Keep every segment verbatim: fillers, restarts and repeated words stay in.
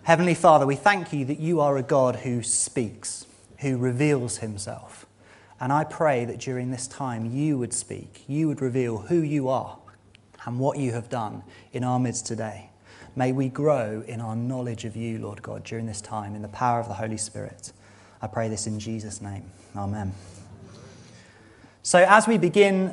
Heavenly Father, we thank you that you are a God who speaks, who reveals himself. And I pray that during this time you would speak, you would reveal who you are and what you have done in our midst today. May we grow in our knowledge of you, Lord God, during this time in the power of the Holy Spirit. I pray this in Jesus' name. Amen. So as we begin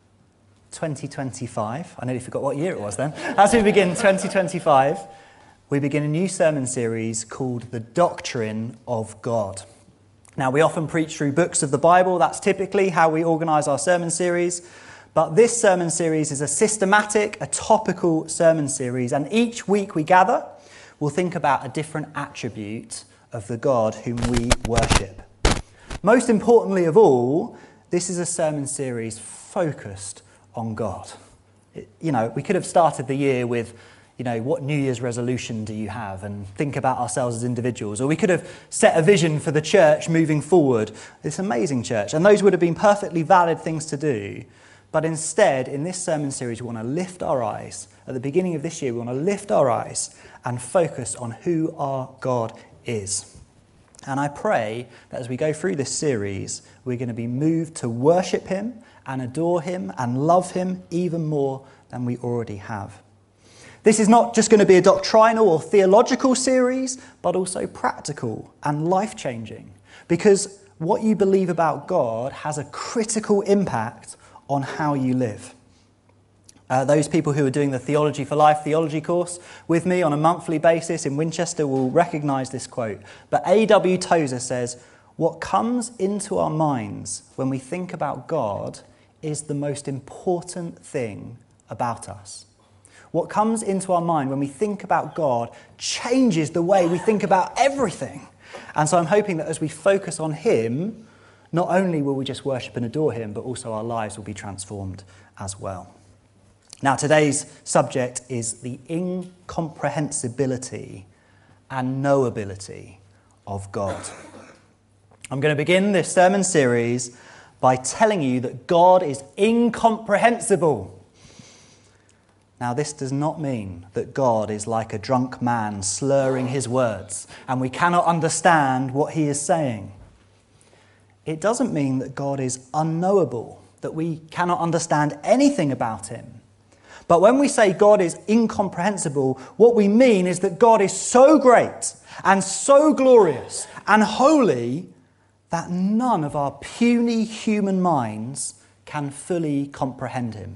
twenty twenty-five, I nearly forgot what year it was then. As we begin twenty twenty-five, we begin a new sermon series called The Doctrine of God. Now, we often preach through books of the Bible. That's typically how we organise our sermon series. But this sermon series is a systematic, a topical sermon series. And each week we gather, we'll think about a different attribute of the God whom we worship. Most importantly of all, this is a sermon series focused on God. It, you know, we could have started the year with, you know, what New Year's resolution do you have? And think about ourselves as individuals. Or we could have set a vision for the church moving forward, this amazing church. And those would have been perfectly valid things to do. But instead, in this sermon series, we want to lift our eyes. At the beginning of this year, we want to lift our eyes and focus on who our God is. And I pray that as we go through this series, we're going to be moved to worship him and adore him and love him even more than we already have. This is not just going to be a doctrinal or theological series, but also practical and life-changing. Because what you believe about God has a critical impact on how you live. Uh, those people who are doing the Theology for Life theology course with me on a monthly basis in Winchester will recognise this quote. But A W Tozer says, "What comes into our minds when we think about God is the most important thing about us." What comes into our mind when we think about God changes the way we think about everything. And so I'm hoping that as we focus on him, not only will we just worship and adore him, but also our lives will be transformed as well. Now, today's subject is the incomprehensibility and knowability of God. I'm going to begin this sermon series by telling you that God is incomprehensible. Now, this does not mean that God is like a drunk man slurring his words and we cannot understand what he is saying. It doesn't mean that God is unknowable, that we cannot understand anything about him. But when we say God is incomprehensible, what we mean is that God is so great and so glorious and holy that none of our puny human minds can fully comprehend him.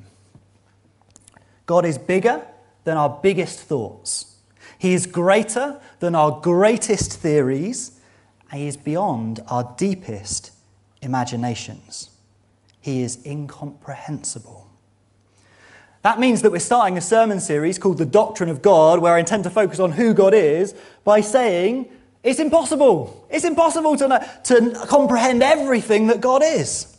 God is bigger than our biggest thoughts. He is greater than our greatest theories, and he is beyond our deepest imaginations. He is incomprehensible. That means that we're starting a sermon series called The Doctrine of God, where I intend to focus on who God is, by saying it's impossible. It's impossible to, know, to comprehend everything that God is.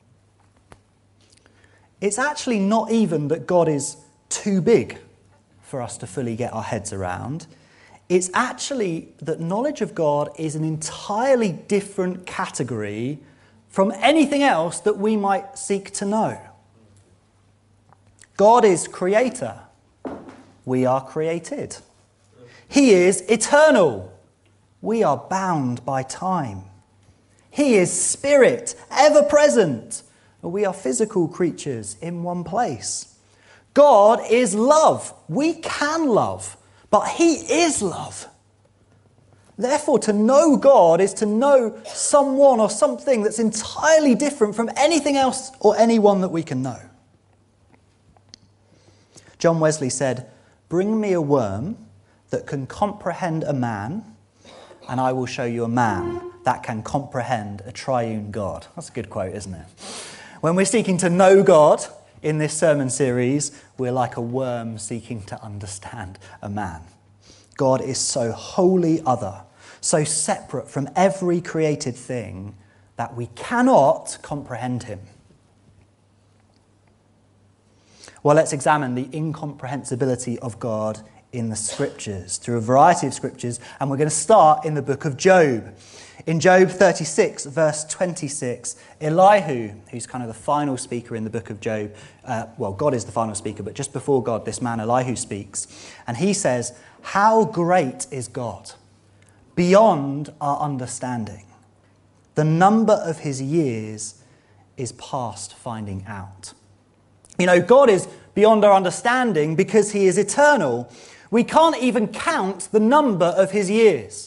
It's actually not even that God is too big for us to fully get our heads around. It's actually that knowledge of God is an entirely different category from anything else that we might seek to know. God is creator. We are created. He is eternal. We are bound by time. He is spirit, ever present. We are physical creatures in one place. God is love. We can love, but he is love. Therefore, to know God is to know someone or something that's entirely different from anything else or anyone that we can know. John Wesley said, "Bring me a worm that can comprehend a man, and I will show you a man that can comprehend a triune God." That's a good quote, isn't it? When we're seeking to know God in this sermon series, we're like a worm seeking to understand a man. God is so wholly other, so separate from every created thing that we cannot comprehend him. Well, let's examine the incomprehensibility of God in the scriptures, through a variety of scriptures, and we're going to start in the book of Job. In Job thirty-six, verse twenty-six, Elihu, who's kind of the final speaker in the book of Job, uh, well, God is the final speaker, but just before God, this man Elihu speaks, and he says, "How great is God, beyond our understanding. The number of his years is past finding out." You know, God is beyond our understanding because he is eternal. We can't even count the number of his years.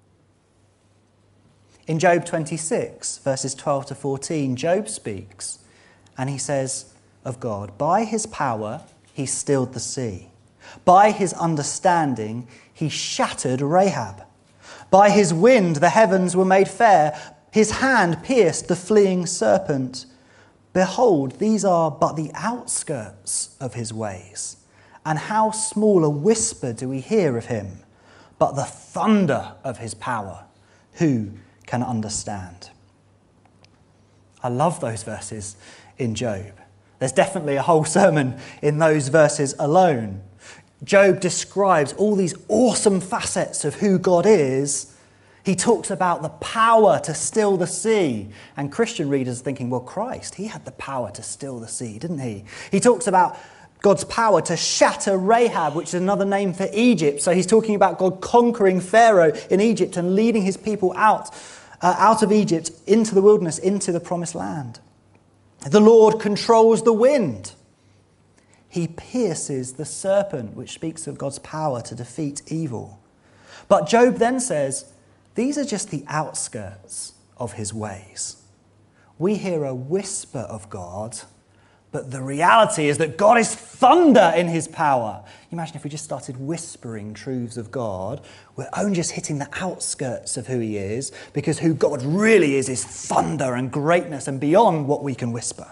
In Job twenty-six, verses twelve to fourteen, Job speaks, and he says of God, "By his power he stilled the sea. By his understanding he shattered Rahab. By his wind the heavens were made fair. His hand pierced the fleeing serpent. Behold, these are but the outskirts of his ways. And how small a whisper do we hear of him? But the thunder of his power, who can understand?" I love those verses in Job. There's definitely a whole sermon in those verses alone. Job describes all these awesome facets of who God is. He talks about the power to still the sea. And Christian readers are thinking, well, Christ, he had the power to still the sea, didn't he? He talks about God's power to shatter Rahab, which is another name for Egypt. So he's talking about God conquering Pharaoh in Egypt and leading his people out, uh, out of Egypt into the wilderness, into the promised land. The Lord controls the wind. He pierces the serpent, which speaks of God's power to defeat evil. But Job then says, these are just the outskirts of his ways. We hear a whisper of God, but the reality is that God is thunder in his power. Imagine if we just started whispering truths of God. We're only just hitting the outskirts of who he is, because who God really is is thunder and greatness and beyond what we can whisper.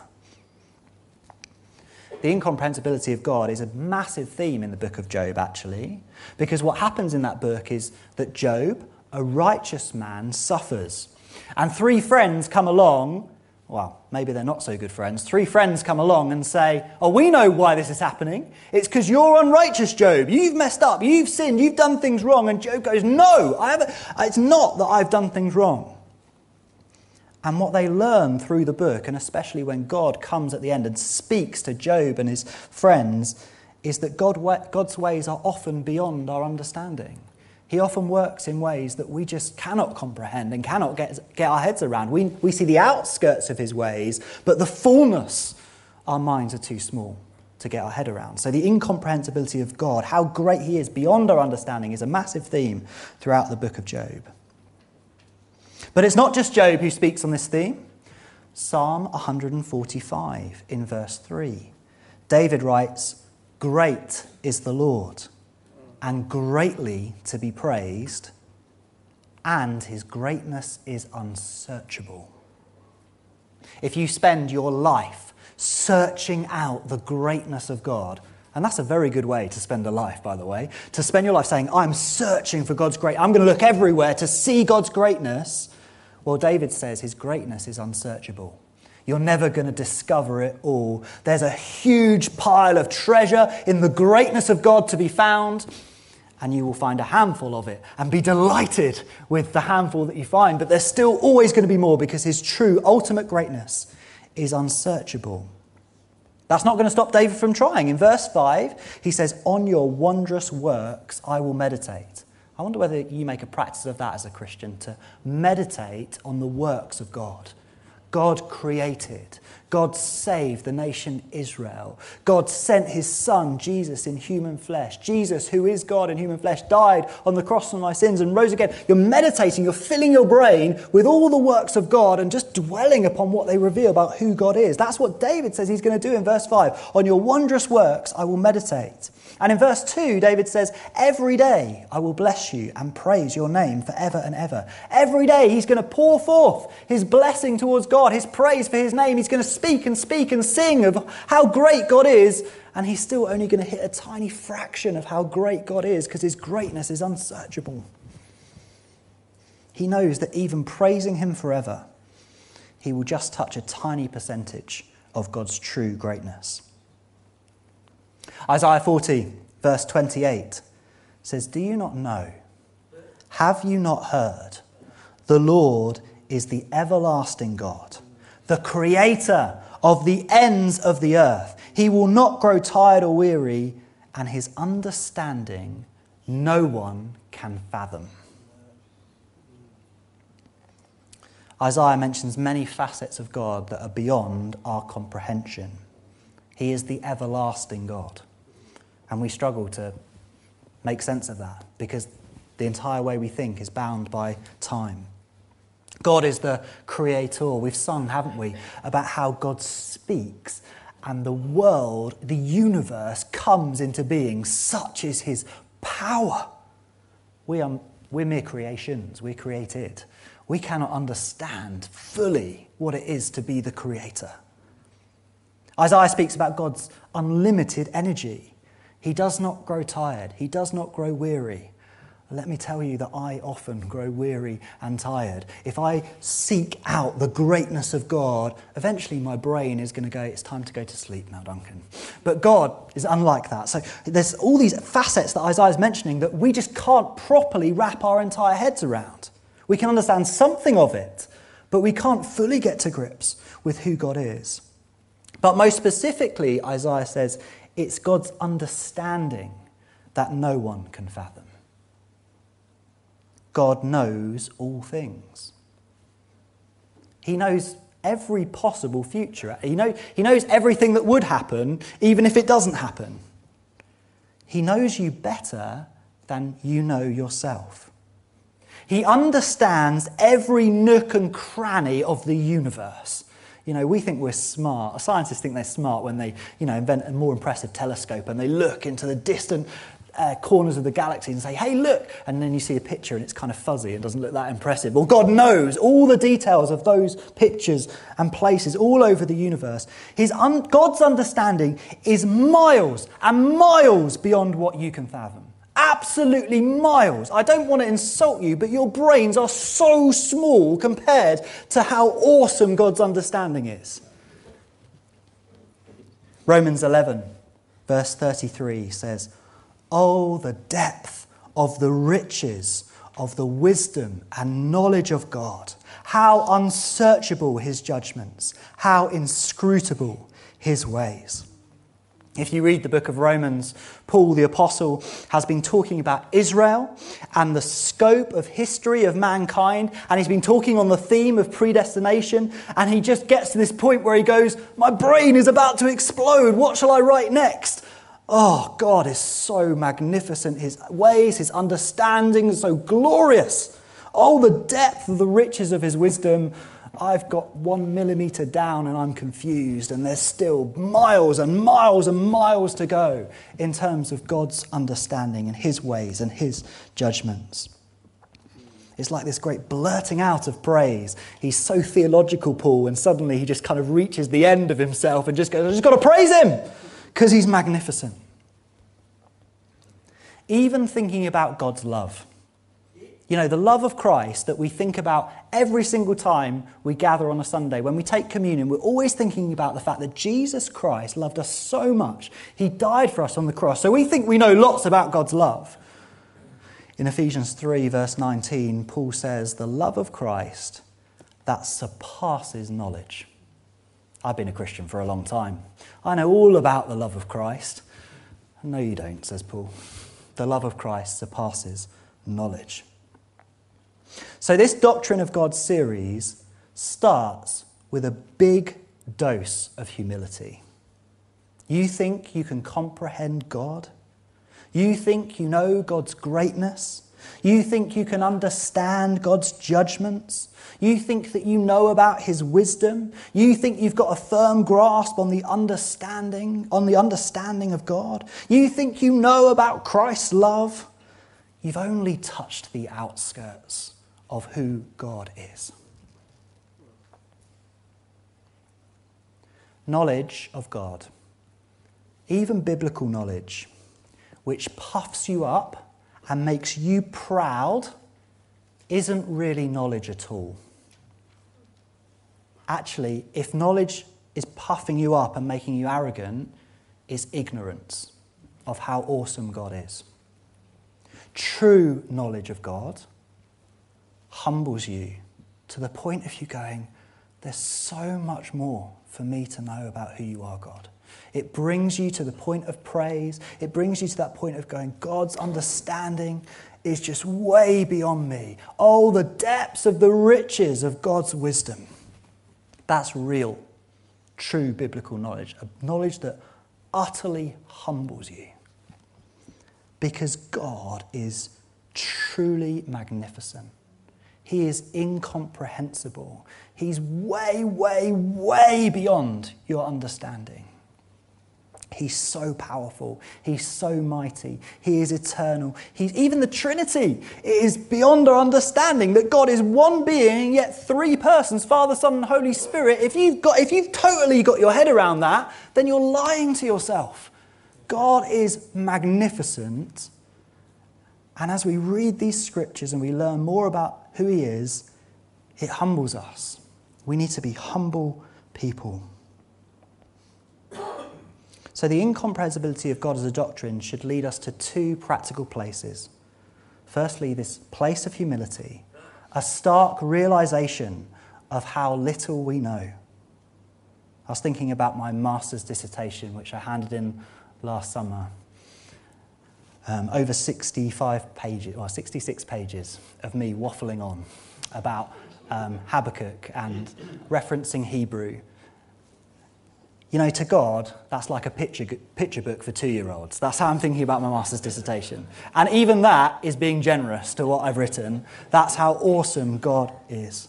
The incomprehensibility of God is a massive theme in the book of Job, actually, because what happens in that book is that Job, a righteous man, suffers. And three friends come along, well, maybe they're not so good friends, three friends come along and say, oh, we know why this is happening. It's because you're unrighteous, Job. You've messed up, you've sinned, you've done things wrong. And Job goes, no, I haven't. It's not that I've done things wrong. And what they learn through the book, and especially when God comes at the end and speaks to Job and his friends, is that God, God's ways are often beyond our understanding. He often works in ways that we just cannot comprehend and cannot get, get our heads around. We, we see the outskirts of his ways, but the fullness, our minds are too small to get our head around. So the incomprehensibility of God, how great he is beyond our understanding, is a massive theme throughout the book of Job. But it's not just Job who speaks on this theme. Psalm one forty-five in verse three. David writes, "Great is the Lord, and greatly to be praised, and his greatness is unsearchable." If you spend your life searching out the greatness of God, and that's a very good way to spend a life, by the way, to spend your life saying, I'm searching for God's greatness, I'm going to look everywhere to see God's greatness. Well, David says his greatness is unsearchable. You're never going to discover it all. There's a huge pile of treasure in the greatness of God to be found, and you will find a handful of it and be delighted with the handful that you find. But there's still always going to be more, because his true ultimate greatness is unsearchable. That's not going to stop David from trying. In verse five, he says, "On your wondrous works I will meditate." I wonder whether you make a practice of that as a Christian, to meditate on the works of God. God created. God saved the nation Israel. God sent his son, Jesus, in human flesh. Jesus, who is God in human flesh, died on the cross for my sins and rose again. You're meditating, you're filling your brain with all the works of God and just dwelling upon what they reveal about who God is. That's what David says he's going to do in verse five. On your wondrous works I will meditate. And in verse two, David says, every day I will bless you and praise your name forever and ever. Every day he's going to pour forth his blessing towards God, his praise for his name. He's going to speak and speak and sing of how great God is. And he's still only going to hit a tiny fraction of how great God is, because his greatness is unsearchable. He knows that even praising him forever, he will just touch a tiny percentage of God's true greatness. Isaiah forty, verse twenty-eight says, "Do you not know? Have you not heard? The Lord is the everlasting God, the creator of the ends of the earth. He will not grow tired or weary, and his understanding no one can fathom. Isaiah mentions many facets of God that are beyond our comprehension. He is the everlasting God. And we struggle to make sense of that because the entire way we think is bound by time. God is the creator. We've sung, haven't we, about how God speaks and the world, the universe, comes into being. Such is his power. We are, we're mere creations. We're created. We cannot understand fully what it is to be the creator. Isaiah speaks about God's unlimited energy. He does not grow tired. He does not grow weary. Let me tell you that I often grow weary and tired. If I seek out the greatness of God, eventually my brain is going to go, it's time to go to sleep now, Duncan. But God is unlike that. So there's all these facets that Isaiah is mentioning that we just can't properly wrap our entire heads around. We can understand something of it, but we can't fully get to grips with who God is. But most specifically, Isaiah says, it's God's understanding that no one can fathom. God knows all things. He knows every possible future. He, know, he knows everything that would happen, even if it doesn't happen. He knows you better than you know yourself. He understands every nook and cranny of the universe. You know, we think we're smart. Scientists think they're smart when they, you know, invent a more impressive telescope and they look into the distant uh, corners of the galaxy and say, hey, look. And then you see a picture and it's kind of fuzzy and doesn't look that impressive. Well, God knows all the details of those pictures and places all over the universe. His un- God's understanding is miles and miles beyond what you can fathom. Absolutely miles. I don't want to insult you, but your brains are so small compared to how awesome God's understanding is. Romans eleven, verse thirty-three says, "Oh, the depth of the riches of the wisdom and knowledge of God. How unsearchable his judgments, how inscrutable his ways." If you read the book of Romans, Paul the Apostle has been talking about Israel and the scope of history of mankind, and he's been talking on the theme of predestination, and he just gets to this point where he goes, my brain is about to explode, what shall I write next? Oh, God is so magnificent, his ways, his understanding is so glorious. Oh, the depth of the riches of his wisdom. I've got one millimetre down and I'm confused, and there's still miles and miles and miles to go in terms of God's understanding and his ways and his judgments. It's like this great blurting out of praise. He's so theological, Paul, and suddenly he just kind of reaches the end of himself and just goes, I've just got to praise him because he's magnificent. Even thinking about God's love. You know, the love of Christ that we think about every single time we gather on a Sunday. When we take communion, we're always thinking about the fact that Jesus Christ loved us so much. He died for us on the cross. So we think we know lots about God's love. In Ephesians three, verse nineteen, Paul says, the love of Christ that surpasses knowledge. I've been a Christian for a long time. I know all about the love of Christ. No, you don't, says Paul. The love of Christ surpasses knowledge. So this Doctrine of God series starts with a big dose of humility. You think you can comprehend God? You think you know God's greatness? You think you can understand God's judgments? You think that you know about his wisdom? You think you've got a firm grasp on the understanding, on the understanding of God? You think you know about Christ's love? You've only touched the outskirts of who God is. Knowledge of God, even biblical knowledge, which puffs you up and makes you proud, isn't really knowledge at all. Actually, if knowledge is puffing you up and making you arrogant, it's ignorance of how awesome God is. True knowledge of God humbles you to the point of you going, there's so much more for me to know about who you are, God. It brings you to the point of praise. It brings you to that point of going, God's understanding is just way beyond me. Oh, the depths of the riches of God's wisdom. That's real, true biblical knowledge, a knowledge that utterly humbles you. Because God is truly magnificent. He is incomprehensible. He's way, way, way beyond your understanding. He's so powerful. He's so mighty. He is eternal. He's even the Trinity. It is beyond our understanding that God is one being, yet three persons, Father, Son, and Holy Spirit. If you've got, if you've totally got your head around that, then you're lying to yourself. God is magnificent. And as we read these scriptures and we learn more about who he is, it humbles us. We need to be humble people. So the incomprehensibility of God as a doctrine should lead us to two practical places. Firstly, this place of humility, a stark realization of how little we know. I was thinking about my master's dissertation, which I handed in last summer. Um, over sixty-five pages, or sixty-six pages of me waffling on about um, Habakkuk and referencing Hebrew. You know, to God, that's like a picture picture book for two-year-olds. That's how I'm thinking about my master's dissertation. And even that is being generous to what I've written. That's how awesome God is.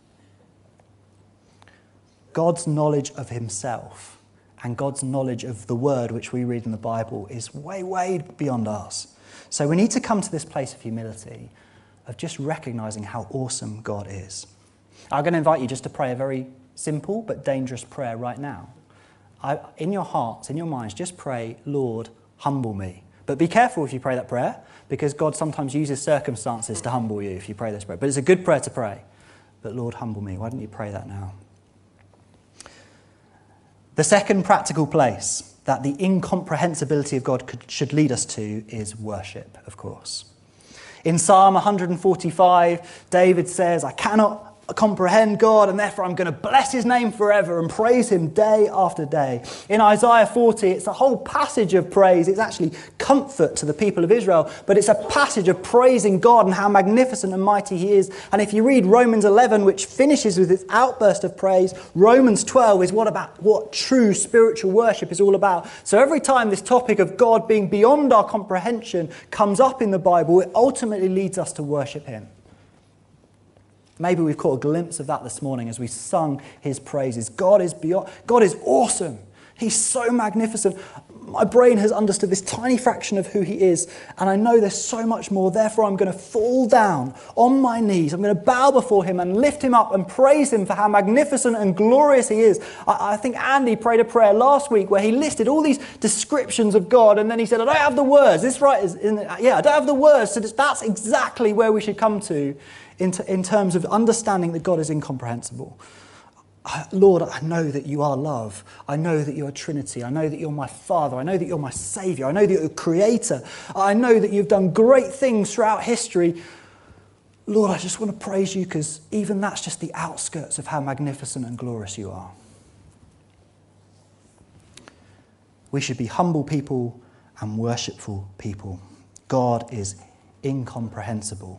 God's knowledge of himself and God's knowledge of the word which we read in the Bible is way, way beyond ours. So we need to come to this place of humility, of just recognizing how awesome God is. I'm going to invite you just to pray a very simple but dangerous prayer right now. I, in your hearts, in your minds, just pray, Lord, humble me. But be careful if you pray that prayer, because God sometimes uses circumstances to humble you if you pray this prayer. But it's a good prayer to pray. But Lord, humble me. Why don't you pray that now? The second practical place that the incomprehensibility of God could, should lead us to is worship, of course. In Psalm one forty-five, David says, I cannot comprehend God, and therefore I'm going to bless his name forever and praise him day after day. In Isaiah forty, it's a whole passage of praise. It's actually comfort to the people of Israel, but it's a passage of praising God and how magnificent and mighty he is. And if you read Romans eleven, which finishes with this outburst of praise, Romans twelve is what about what true spiritual worship is all about. So every time this topic of God being beyond our comprehension comes up in the Bible, it ultimately leads us to worship him. Maybe we've caught a glimpse of that this morning as we sung his praises. God is beyond, God is awesome. He's so magnificent. My brain has understood this tiny fraction of who he is, and I know there's so much more. Therefore, I'm going to fall down on my knees. I'm going to bow before him and lift him up and praise him for how magnificent and glorious he is. I, I think Andy prayed a prayer last week where he listed all these descriptions of God, and then he said, I don't have the words. This right is, isn't it? Yeah, I don't have the words. So that's exactly where we should come to in, t- in terms of understanding that God is incomprehensible. Lord, I know that you are love. I know that you are Trinity. I know that you're my Father. I know that you're my Saviour. I know that you're a Creator. I know that you've done great things throughout history. Lord, I just want to praise you because even that's just the outskirts of how magnificent and glorious you are. We should be humble people and worshipful people. God is incomprehensible.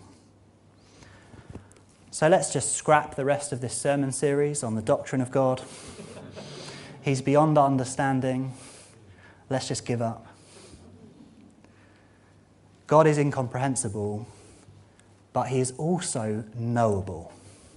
So let's just scrap the rest of this sermon series on the doctrine of God. He's beyond our understanding. Let's just give up. God is incomprehensible, but he is also knowable.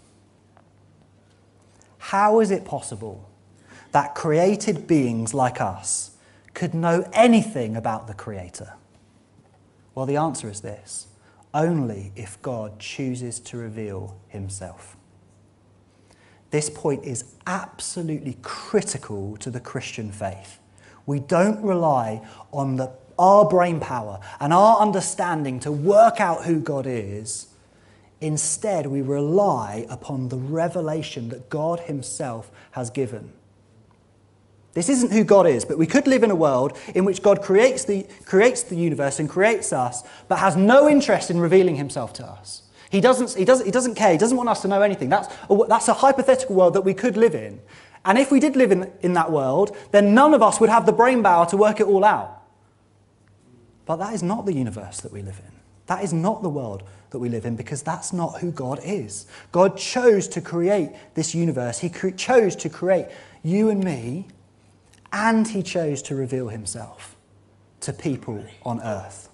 How is it possible that created beings like us could know anything about the Creator? Well, the answer is this. Only if God chooses to reveal himself. This point is absolutely critical to the Christian faith. We don't rely on the, our brain power and our understanding to work out who God is. Instead, we rely upon the revelation that God himself has given. This isn't who God is, but we could live in a world in which God creates the, creates the universe and creates us, but has no interest in revealing himself to us. He doesn't, he, doesn't, he doesn't care. He doesn't want us to know anything. That's a, that's a hypothetical world that we could live in. And if we did live in, in that world, then none of us would have the brain power to work it all out. But that is not the universe that we live in. That is not the world that we live in, because that's not who God is. God chose to create this universe. He cre- chose to create you and me, and he chose to reveal himself to people on earth.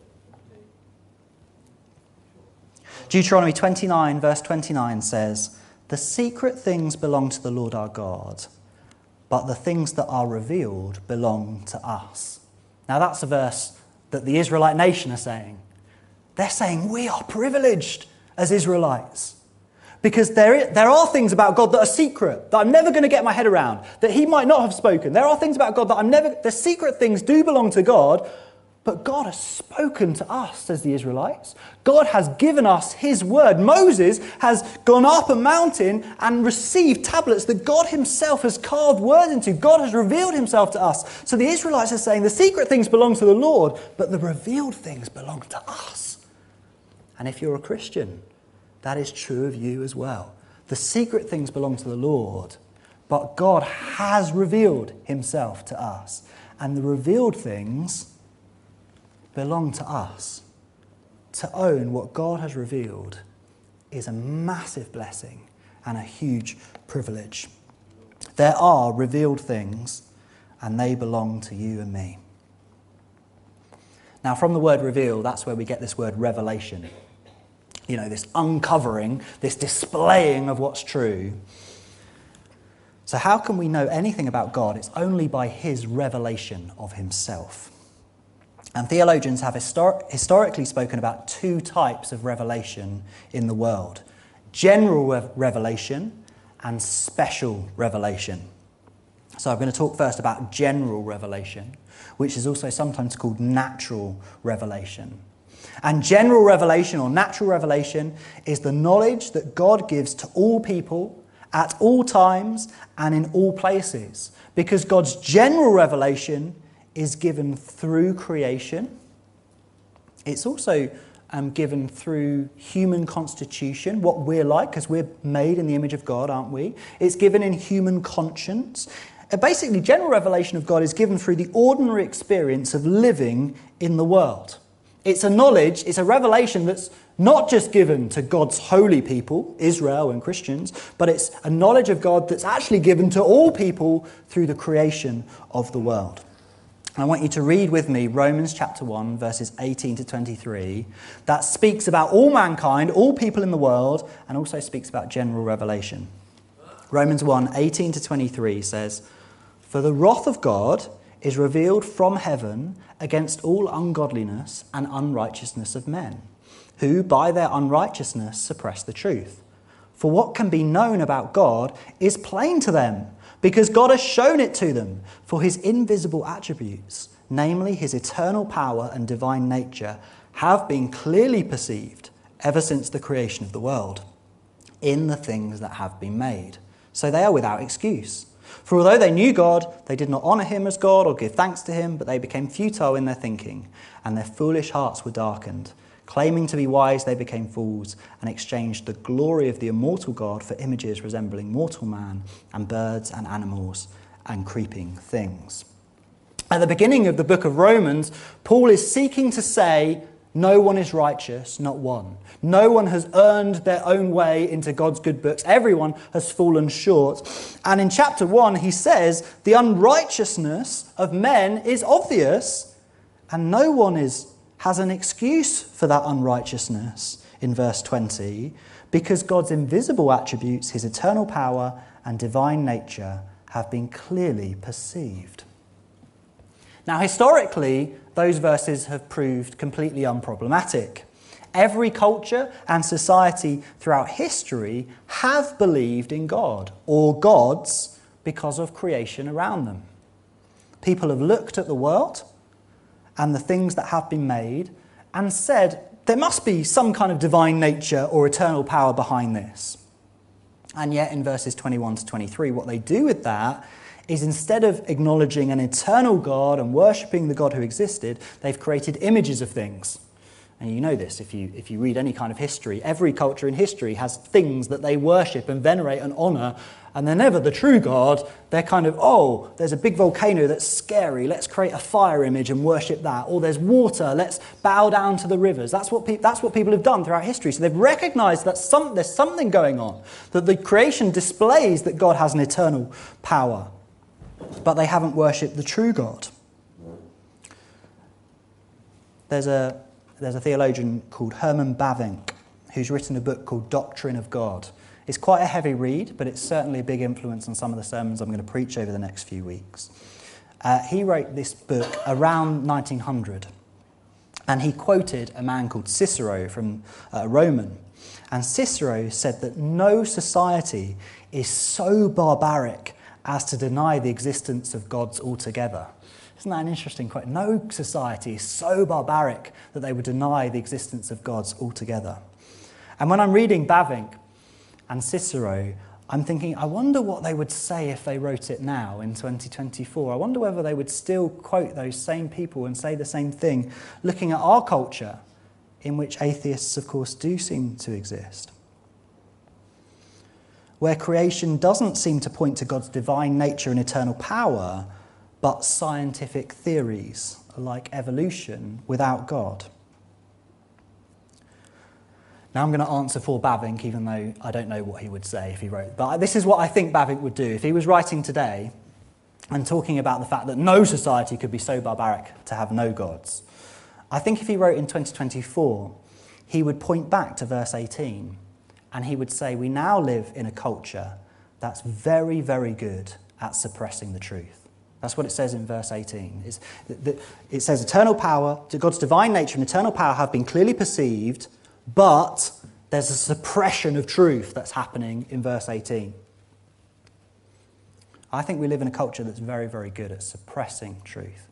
Deuteronomy twenty-nine, verse twenty-nine says, "The secret things belong to the Lord our God, but the things that are revealed belong to us." Now that's a verse that the Israelite nation are saying. They're saying we are privileged as Israelites, because there, there are things about God that are secret, that I'm never going to get my head around, that he might not have spoken. There are things about God that I'm never... The secret things do belong to God, but God has spoken to us, says the Israelites. God has given us his word. Moses has gone up a mountain and received tablets that God himself has carved words into. God has revealed himself to us. So the Israelites are saying the secret things belong to the Lord, but the revealed things belong to us. And if you're a Christian, that is true of you as well. The secret things belong to the Lord, but God has revealed himself to us. And the revealed things belong to us. To own what God has revealed is a massive blessing and a huge privilege. There are revealed things, and they belong to you and me. Now, from the word reveal, that's where we get this word revelation. You know, this uncovering, this displaying of what's true. So how can we know anything about God? It's only by his revelation of himself. And theologians have histor- historically spoken about two types of revelation in the world: general rev- revelation and special revelation. So I'm going to talk first about general revelation, which is also sometimes called natural revelation. And general revelation or natural revelation is the knowledge that God gives to all people at all times and in all places, because God's general revelation is given through creation. It's also um, given through human constitution, what we're like, because we're made in the image of God, aren't we? It's given in human conscience. Uh, basically, general revelation of God is given through the ordinary experience of living in the world. It's a knowledge, it's a revelation that's not just given to God's holy people, Israel and Christians, but it's a knowledge of God that's actually given to all people through the creation of the world. I want you to read with me Romans chapter one, verses eighteen to twenty-three. That speaks about all mankind, all people in the world, and also speaks about general revelation. Romans one, eighteen to twenty-three says, "For the wrath of God is revealed from heaven against all ungodliness and unrighteousness of men, who by their unrighteousness suppress the truth. For what can be known about God is plain to them, because God has shown it to them, for his invisible attributes, namely his eternal power and divine nature, have been clearly perceived ever since the creation of the world, in the things that have been made. So they are without excuse. For although they knew God, they did not honour him as God or give thanks to him, but they became futile in their thinking, and their foolish hearts were darkened. Claiming to be wise, they became fools and exchanged the glory of the immortal God for images resembling mortal man and birds and animals and creeping things." At the beginning of the book of Romans, Paul is seeking to say, no one is righteous, not one. No one has earned their own way into God's good books. Everyone has fallen short. And in chapter one, he says, the unrighteousness of men is obvious, and no one is has an excuse for that unrighteousness in verse twenty, because God's invisible attributes, his eternal power and divine nature, have been clearly perceived. Now, historically, those verses have proved completely unproblematic. Every culture and society throughout history have believed in God or gods because of creation around them. People have looked at the world and the things that have been made and said, there must be some kind of divine nature or eternal power behind this. And yet in verses twenty-one to twenty-three, what they do with that is, instead of acknowledging an eternal God and worshipping the God who existed, they've created images of things. And you know this if you, if you read any kind of history. Every culture in history has things that they worship and venerate and honour, and they're never the true God. They're kind of, oh, there's a big volcano that's scary, let's create a fire image and worship that. Or there's water, let's bow down to the rivers. That's what, pe- that's what people have done throughout history. So they've recognised that some, there's something going on, that the creation displays that God has an eternal power, but they haven't worshipped the true God. There's a, there's a theologian called Herman Bavinck who's written a book called Doctrine of God. It's quite a heavy read, but it's certainly a big influence on some of the sermons I'm going to preach over the next few weeks. Uh, he wrote this book around nineteen hundred, and he quoted a man called Cicero from uh, Roman. And Cicero said that no society is so barbaric as to deny the existence of gods altogether. Isn't that an interesting quote? No society is so barbaric that they would deny the existence of gods altogether. And when I'm reading Bavinck and Cicero, I'm thinking, I wonder what they would say if they wrote it now in twenty twenty-four. I wonder whether they would still quote those same people and say the same thing, looking at our culture, in which atheists, of course, do seem to exist. Where creation doesn't seem to point to God's divine nature and eternal power, but scientific theories like evolution without God. Now I'm going to answer for Bavinck, even though I don't know what he would say if he wrote. But this is what I think Bavinck would do. If he was writing today and talking about the fact that no society could be so barbaric to have no gods, I think if he wrote in twenty twenty-four, he would point back to verse eighteen, and he would say, we now live in a culture that's very, very good at suppressing the truth. That's what it says in verse eighteen. It's, it says, eternal power, to God's divine nature and eternal power have been clearly perceived, but there's a suppression of truth that's happening in verse eighteen. I think we live in a culture that's very, very good at suppressing truth.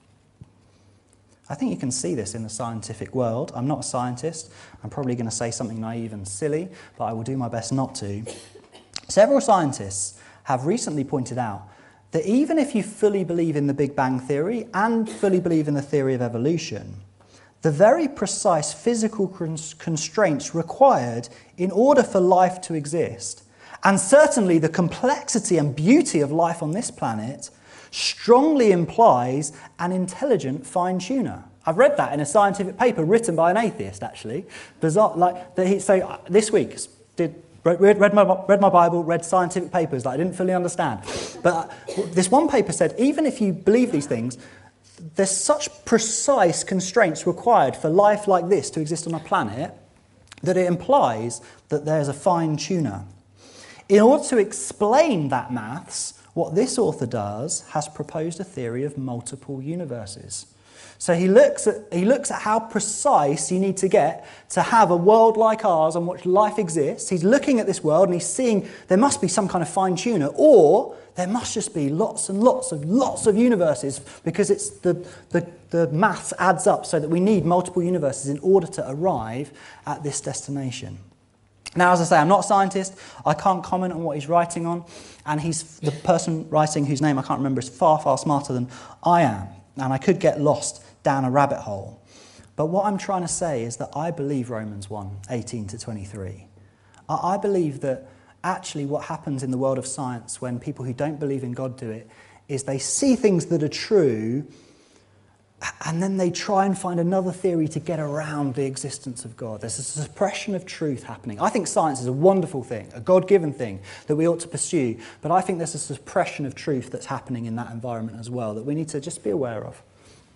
I think you can see this in the scientific world. I'm not a scientist. I'm probably going to say something naive and silly, but I will do my best not to. Several scientists have recently pointed out that even if you fully believe in the Big Bang Theory and fully believe in the theory of evolution, the very precise physical constraints required in order for life to exist, and certainly the complexity and beauty of life on this planet, strongly implies an intelligent fine-tuner. I've read that in a scientific paper written by an atheist, actually. Bizarre, like that he, so this week did read, read, my, read my Bible, read scientific papers that I didn't fully understand. But this one paper said, even if you believe these things, there's such precise constraints required for life like this to exist on a planet that it implies that there's a fine-tuner. In order to explain that maths, what this author does has proposed a theory of multiple universes. So he looks at he looks at how precise you need to get to have a world like ours on which life exists. He's looking at this world and he's seeing there must be some kind of fine-tuner, or there must just be lots and lots of lots of universes, because it's the, the, the maths adds up so that we need multiple universes in order to arrive at this destination. Now, as I say, I'm not a scientist. I can't comment on what he's writing on. And he's the person writing, whose name I can't remember, is far, far smarter than I am. And I could get lost down a rabbit hole. But what I'm trying to say is that I believe Romans one, eighteen to twenty-three. I believe that actually what happens in the world of science when people who don't believe in God do it is they see things that are true, and then they try and find another theory to get around the existence of God. There's a suppression of truth happening. I think science is a wonderful thing, a God-given thing that we ought to pursue, but I think there's a suppression of truth that's happening in that environment as well that we need to just be aware of.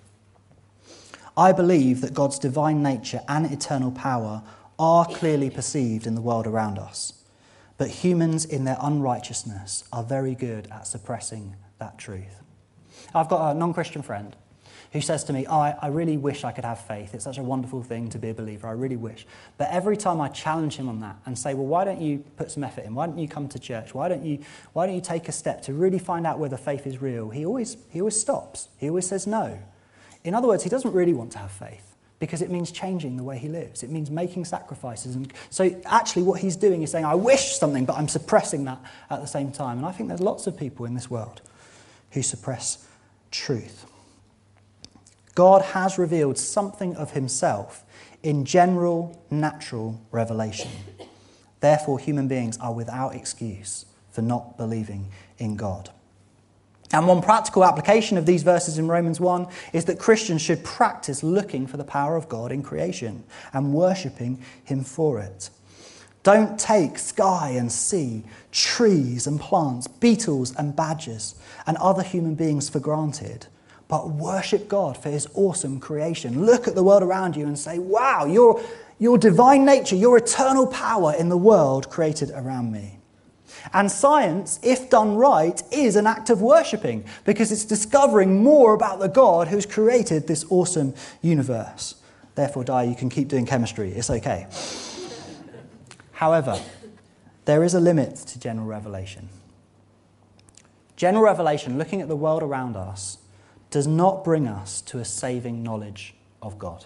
I believe that God's divine nature and eternal power are clearly perceived in the world around us, but humans in their unrighteousness are very good at suppressing that truth. I've got a non-Christian friend who says to me, oh, I, I really wish I could have faith. It's such a wonderful thing to be a believer. I really wish. But every time I challenge him on that and say, well, why don't you put some effort in? Why don't you come to church? Why don't you why don't you take a step to really find out whether faith is real? He always he always stops. He always says no. In other words, he doesn't really want to have faith because it means changing the way he lives. It means making sacrifices. And so actually what he's doing is saying, I wish something, but I'm suppressing that at the same time. And I think there's lots of people in this world who suppress truth. God has revealed something of himself in general natural revelation. Therefore, human beings are without excuse for not believing in God. And one practical application of these verses in Romans one is that Christians should practice looking for the power of God in creation and worshipping him for it. Don't take sky and sea, trees and plants, beetles and badgers, and other human beings for granted, but worship God for his awesome creation. Look at the world around you and say, wow, your, your divine nature, your eternal power in the world created around me. And science, if done right, is an act of worshipping because it's discovering more about the God who's created this awesome universe. Therefore, Di, you can keep doing chemistry. It's okay. However, there is a limit to general revelation. General revelation, looking at the world around us, does not bring us to a saving knowledge of God.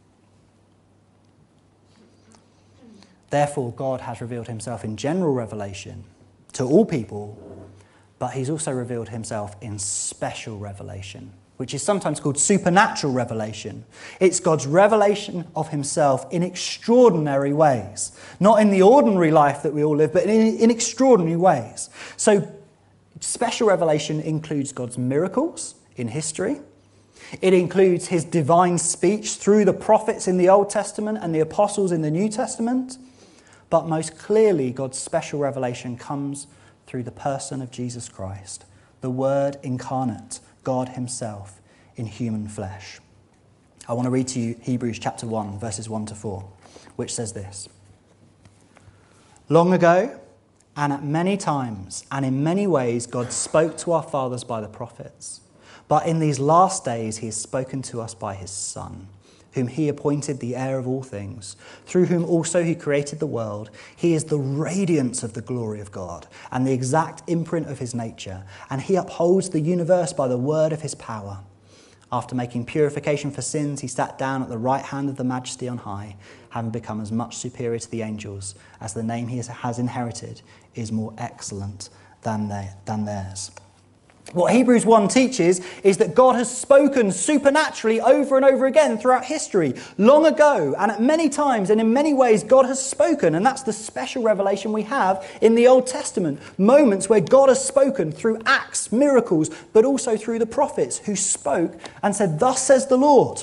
Therefore, God has revealed himself in general revelation to all people, but he's also revealed himself in special revelation, which is sometimes called supernatural revelation. It's God's revelation of himself in extraordinary ways. Not in the ordinary life that we all live, but in, in extraordinary ways. So special revelation includes God's miracles in history. It includes his divine speech through the prophets in the Old Testament and the apostles in the New Testament. But most clearly, God's special revelation comes through the person of Jesus Christ, the Word incarnate, God himself in human flesh. I want to read to you Hebrews chapter one, verses one to four, which says this. Long ago, and at many times, and in many ways, God spoke to our fathers by the prophets. But in these last days, he has spoken to us by his Son, whom he appointed the heir of all things, through whom also he created the world. He is the radiance of the glory of God and the exact imprint of his nature, and he upholds the universe by the word of his power. After making purification for sins, he sat down at the right hand of the Majesty on high, having become as much superior to the angels as the name he has inherited is more excellent than, they, than theirs. What Hebrews one teaches is that God has spoken supernaturally over and over again throughout history. Long ago, and at many times, and in many ways, God has spoken. And that's the special revelation we have in the Old Testament. Moments where God has spoken through acts, miracles, but also through the prophets who spoke and said, "Thus says the Lord."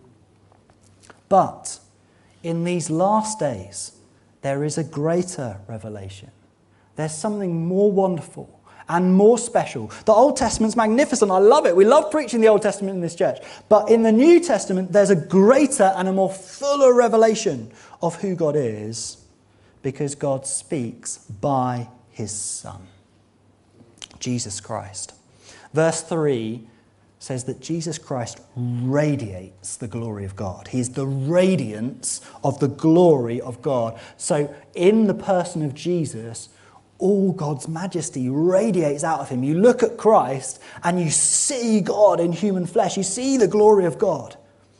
But in these last days, there is a greater revelation. There's something more wonderful and more special. The Old Testament's magnificent. I love it. We love preaching the Old Testament in this church. But in the New Testament, there's a greater and a more fuller revelation of who God is, because God speaks by his Son, Jesus Christ. Verse three says that Jesus Christ radiates the glory of God. He is the radiance of the glory of God. So in the person of Jesus, all God's majesty radiates out of him. You look at Christ and you see God in human flesh. You see the glory of God.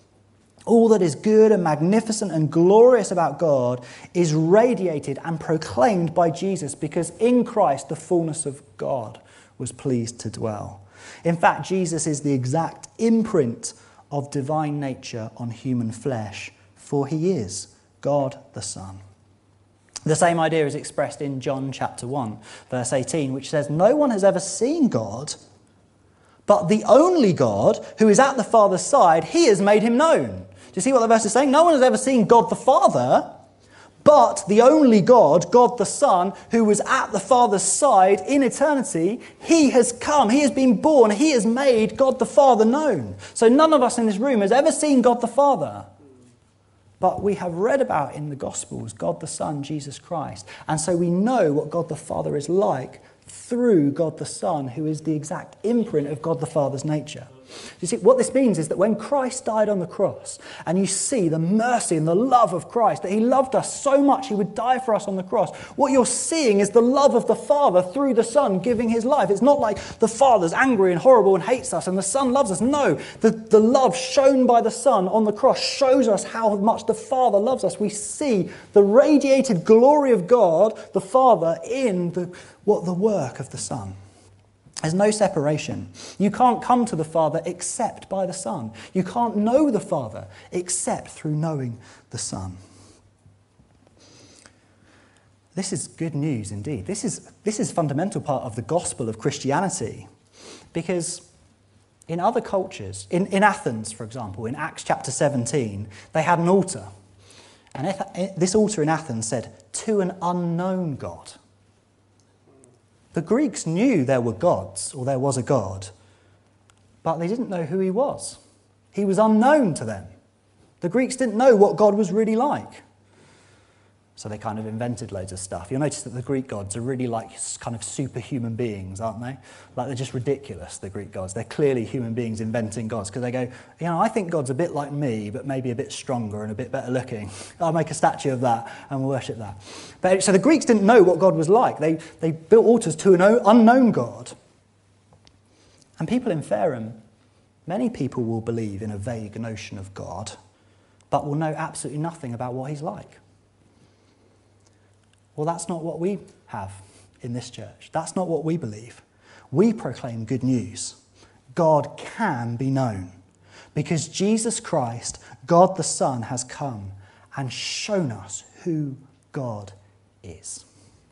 All that is good and magnificent and glorious about God is radiated and proclaimed by Jesus, because in Christ the fullness of God was pleased to dwell. In fact, Jesus is the exact imprint of divine nature on human flesh, for he is God the Son. The same idea is expressed in John chapter one, verse eighteen, which says, "No one has ever seen God, but the only God who is at the Father's side, he has made him known." Do you see what the verse is saying? No one has ever seen God the Father, but the only God, God the Son, who was at the Father's side in eternity, he has come, he has been born, he has made God the Father known. So none of us in this room has ever seen God the Father. But we have read about in the Gospels God the Son, Jesus Christ. And so we know what God the Father is like through God the Son, who is the exact imprint of God the Father's nature. You see, what this means is that when Christ died on the cross, and you see the mercy and the love of Christ, that he loved us so much he would die for us on the cross, what you're seeing is the love of the Father through the Son giving his life. It's not like the Father's angry and horrible and hates us and the Son loves us. No, the, the love shown by the Son on the cross shows us how much the Father loves us. We see the radiated glory of God, the Father, in the, what the work of the Son. There's no separation. You can't come to the Father except by the Son. You can't know the Father except through knowing the Son. This is good news indeed. This is, this is a fundamental part of the gospel of Christianity, because in other cultures, in, in Athens, for example, in Acts chapter seventeen, they had an altar. And if, this altar in Athens said, "To an unknown God." The Greeks knew there were gods, or there was a God, but they didn't know who he was. He was unknown to them. The Greeks didn't know what God was really like. So they kind of invented loads of stuff. You'll notice that the Greek gods are really like kind of superhuman beings, aren't they? Like they're just ridiculous, the Greek gods. They're clearly human beings inventing gods, because they go, you know, I think God's a bit like me, but maybe a bit stronger and a bit better looking. I'll make a statue of that and we'll worship that. But, so the Greeks didn't know what God was like. They, they built altars to an unknown God. And people in Fareham, many people will believe in a vague notion of God, but will know absolutely nothing about what he's like. Well, that's not what we have in this church. That's not what we believe. We proclaim good news. God can be known because Jesus Christ, God the Son, has come and shown us who God is.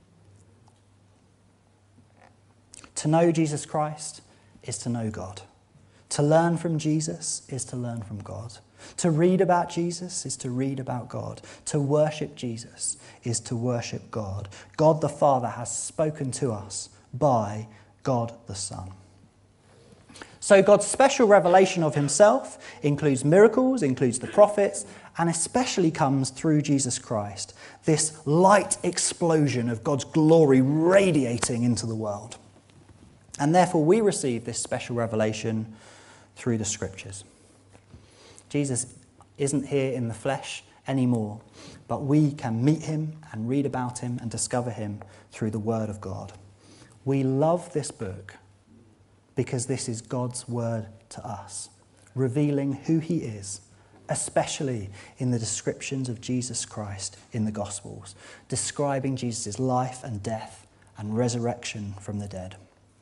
To know Jesus Christ is to know God. To learn from Jesus is to learn from God. To read about Jesus is to read about God. To worship Jesus is to worship God. God the Father has spoken to us by God the Son. So God's special revelation of himself includes miracles, includes the prophets, and especially comes through Jesus Christ, this light explosion of God's glory radiating into the world. And therefore we receive this special revelation through the Scriptures. Jesus isn't here in the flesh anymore, but we can meet him and read about him and discover him through the Word of God. We love this book because this is God's word to us, revealing who he is, especially in the descriptions of Jesus Christ in the Gospels, describing Jesus' life and death and resurrection from the dead.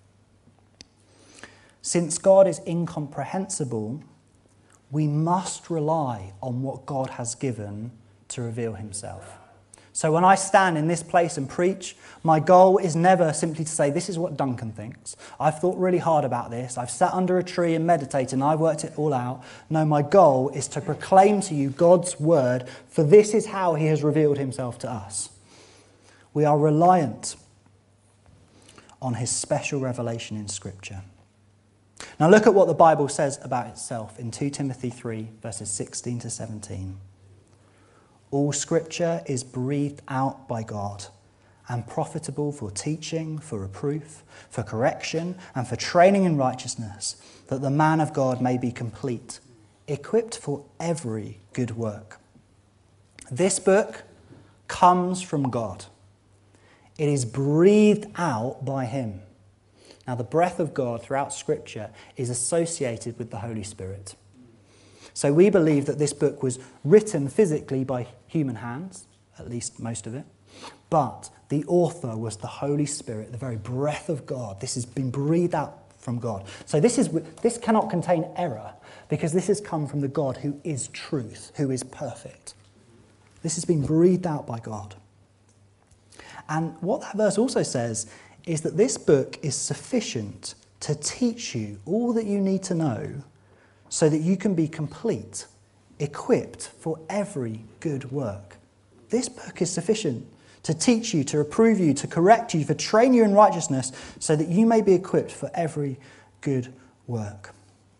Since God is incomprehensible, we must rely on what God has given to reveal himself. So when I stand in this place and preach, my goal is never simply to say, this is what Duncan thinks. I've thought really hard about this. I've sat under a tree and meditated and I've worked it all out. No, my goal is to proclaim to you God's word, for this is how he has revealed himself to us. We are reliant on his special revelation in Scripture. Now look at what the Bible says about itself in Second Timothy three, verses sixteen to seventeen. All Scripture is breathed out by God and profitable for teaching, for reproof, for correction, and for training in righteousness, that the man of God may be complete, equipped for every good work. This book comes from God. It is breathed out by him. Now, the breath of God throughout Scripture is associated with the Holy Spirit. So we believe that this book was written physically by human hands, at least most of it, but the author was the Holy Spirit, the very breath of God. This has been breathed out from God. So this is this cannot contain error, because this has come from the God who is truth, who is perfect. This has been breathed out by God. And what that verse also says is that this book is sufficient to teach you all that you need to know so that you can be complete, equipped for every good work. This book is sufficient to teach you, to reprove you, to correct you, to train you in righteousness so that you may be equipped for every good work.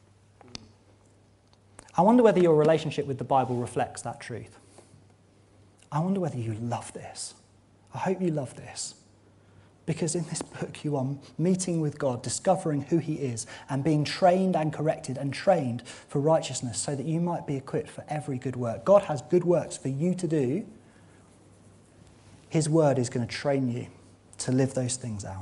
I wonder whether your relationship with the Bible reflects that truth. I wonder whether you love this. I hope you love this. Because in this book you are meeting with God, discovering who he is, and being trained and corrected and trained for righteousness so that you might be equipped for every good work. God has good works for you to do. His word is going to train you to live those things out.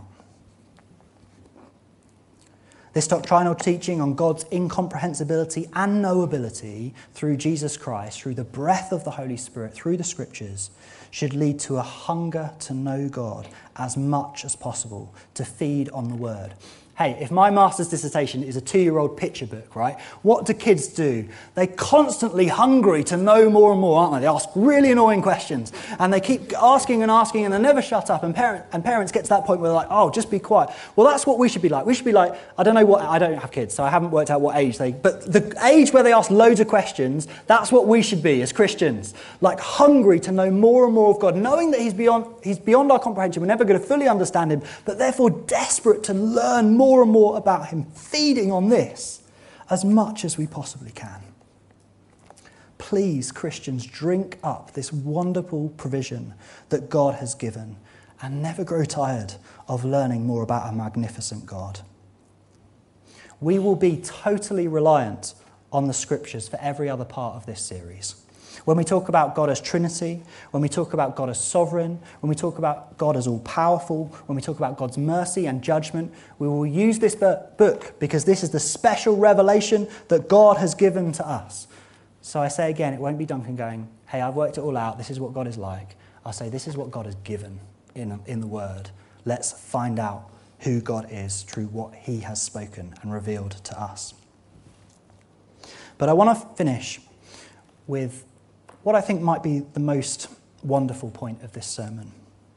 This doctrinal teaching on God's incomprehensibility and knowability through Jesus Christ, through the breath of the Holy Spirit, through the Scriptures, should lead to a hunger to know God as much as possible, to feed on the Word. Hey, if my master's dissertation is a two-year-old picture book, right, what do kids do? They're constantly hungry to know more and more, aren't they? They ask really annoying questions, and they keep asking and asking, and they never shut up, and, parent, and parents get to that point where they're like, oh, just be quiet. Well, that's what we should be like. We should be like, I don't know what, I don't have kids, so I haven't worked out what age they, but the age where they ask loads of questions, that's what we should be as Christians. Like hungry to know more and more of God, knowing that he's beyond, he's beyond our comprehension. We're never going to fully understand him, but therefore desperate to learn more more and more about him, feeding on this as much as we possibly can. Please, Christians, drink up this wonderful provision that God has given and never grow tired of learning more about a magnificent God. We will be totally reliant on the scriptures for every other part of this series. When we talk about God as Trinity, when we talk about God as sovereign, when we talk about God as all-powerful, when we talk about God's mercy and judgment, we will use this book because this is the special revelation that God has given to us. So I say again, it won't be Duncan going, hey, I've worked it all out, this is what God is like. I'll say, this is what God has given in, in the Word. Let's find out who God is through what he has spoken and revealed to us. But I want to finish with what I think might be the most wonderful point of this sermon.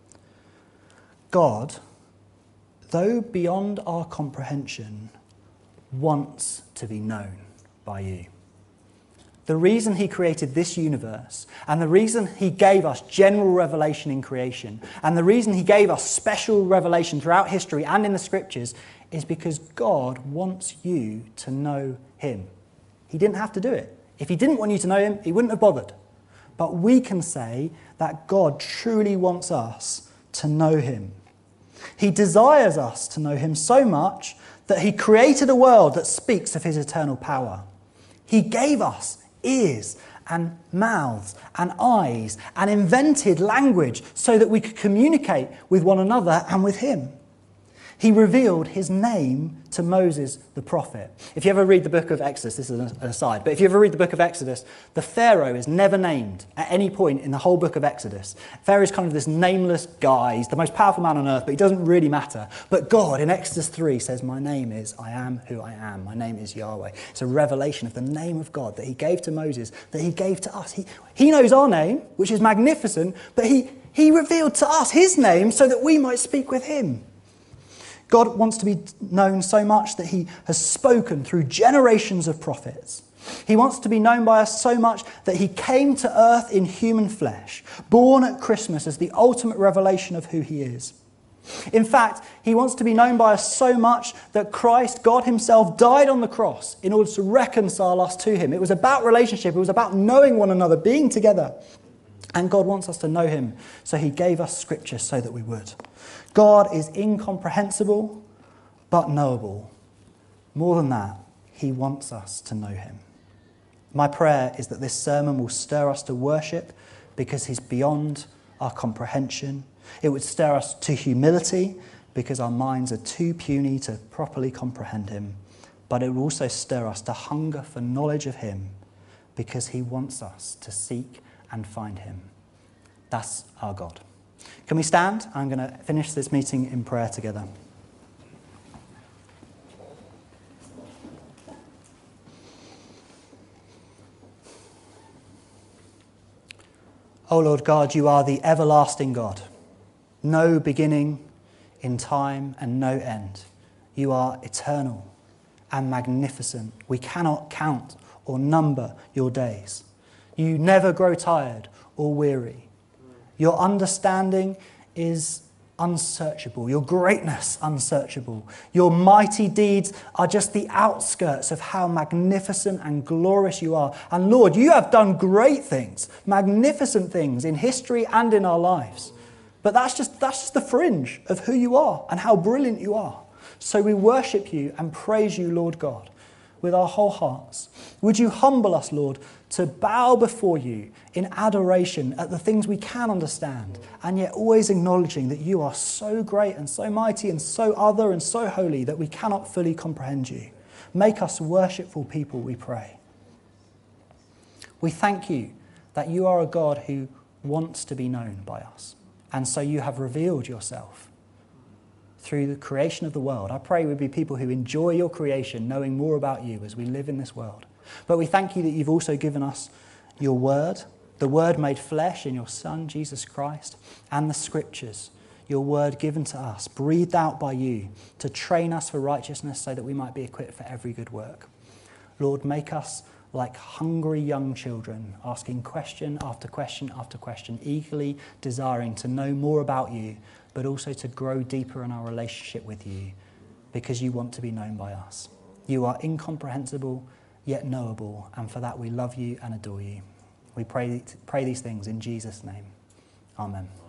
God, though beyond our comprehension, wants to be known by you. The reason he created this universe, and the reason he gave us general revelation in creation, and the reason he gave us special revelation throughout history and in the scriptures, is because God wants you to know him. He didn't have to do it. If he didn't want you to know him, he wouldn't have bothered. But we can say that God truly wants us to know him. He desires us to know him so much that he created a world that speaks of his eternal power. He gave us ears and mouths and eyes and invented language so that we could communicate with one another and with him. He revealed his name to Moses the prophet. If you ever read the book of Exodus, this is an aside, but if you ever read the book of Exodus, the Pharaoh is never named at any point in the whole book of Exodus. Pharaoh is kind of this nameless guy. He's the most powerful man on earth, but he doesn't really matter. But God in Exodus three says, my name is I am who I am. My name is Yahweh. It's a revelation of the name of God that he gave to Moses, that he gave to us. He, he knows our name, which is magnificent, but he, he revealed to us his name so that we might speak with him. God wants to be known so much that he has spoken through generations of prophets. He wants to be known by us so much that he came to earth in human flesh, born at Christmas as the ultimate revelation of who he is. In fact, he wants to be known by us so much that Christ, God himself, died on the cross in order to reconcile us to him. It was about relationship. It was about knowing one another, being together. And God wants us to know him, so he gave us scripture so that we would. God is incomprehensible, but knowable. More than that, he wants us to know him. My prayer is that this sermon will stir us to worship because he's beyond our comprehension. It would stir us to humility because our minds are too puny to properly comprehend him. But it will also stir us to hunger for knowledge of him because he wants us to seek and find him. That's our God. Can we stand? I'm going to finish this meeting in prayer together. O Lord God, you are the everlasting God. No beginning in time and no end. You are eternal and magnificent. We cannot count or number your days. You never grow tired or weary. Your understanding is unsearchable. Your greatness unsearchable. Your mighty deeds are just the outskirts of how magnificent and glorious you are. And Lord, you have done great things, magnificent things in history and in our lives. But that's just, that's just the fringe of who you are and how brilliant you are. So we worship you and praise you, Lord God, with our whole hearts. Would you humble us, Lord, to bow before you in adoration at the things we can understand, and yet always acknowledging that you are so great and so mighty and so other and so holy that we cannot fully comprehend you. Make us worshipful people, we pray. We thank you that you are a God who wants to be known by us, and so you have revealed yourself through the creation of the world. I pray we'd be people who enjoy your creation, knowing more about you as we live in this world. But we thank you that you've also given us your word, the word made flesh in your Son, Jesus Christ, and the scriptures, your word given to us, breathed out by you to train us for righteousness so that we might be equipped for every good work. Lord, make us like hungry young children, asking question after question after question, eagerly desiring to know more about you, but also to grow deeper in our relationship with you, because you want to be known by us. You are incomprehensible, yet knowable, and for that we love you and adore you. We pray, pray these things in Jesus' name. Amen.